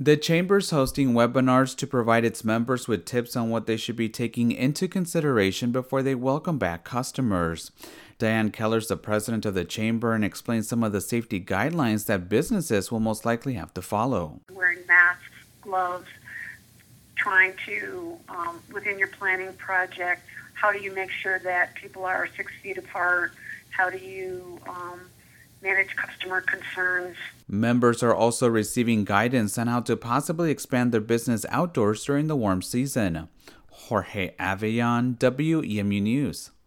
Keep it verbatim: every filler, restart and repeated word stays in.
The chamber is hosting webinars to provide its members with tips on what they should be taking into consideration before they welcome back customers. Diane Keller is the president of the chamber and explains some of the safety guidelines that businesses will most likely have to follow. Wearing masks, gloves, trying to, um, within your planning project, how do you make sure that people are six feet apart? How do you um, manage customer concerns? Members are also receiving guidance on how to possibly expand their business outdoors during the warm season. Jorge Avellon, W E M U News.